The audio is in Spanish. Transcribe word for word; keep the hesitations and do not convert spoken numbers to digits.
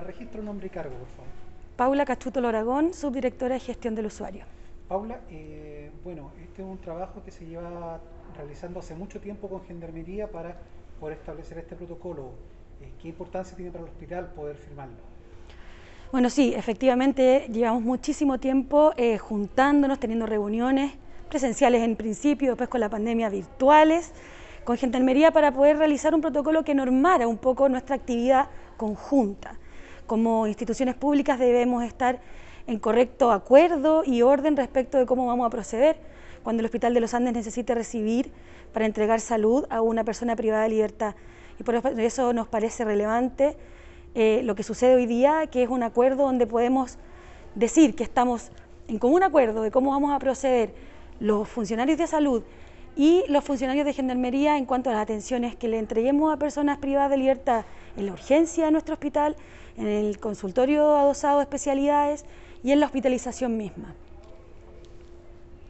registro, nombre y cargo, por favor. Paula Cachuto Loragón, subdirectora de gestión del usuario. Paula, eh, bueno, este es un trabajo que se lleva realizando hace mucho tiempo con Gendarmería para poder establecer este protocolo. Eh, ¿Qué importancia tiene para el hospital poder firmarlo? Bueno, sí, efectivamente llevamos muchísimo tiempo eh, juntándonos, teniendo reuniones presenciales en principio, después con la pandemia virtuales, con Gendarmería para poder realizar un protocolo que normara un poco nuestra actividad conjunta. Como instituciones públicas debemos estar en correcto acuerdo y orden respecto de cómo vamos a proceder cuando el Hospital de los Andes necesite recibir para entregar salud a una persona privada de libertad. Y por eso nos parece relevante eh, lo que sucede hoy día, que es un acuerdo donde podemos decir que estamos en común acuerdo de cómo vamos a proceder los funcionarios de salud y los funcionarios de Gendarmería en cuanto a las atenciones que le entreguemos a personas privadas de libertad en la urgencia de nuestro hospital, en el consultorio adosado de especialidades y en la hospitalización misma.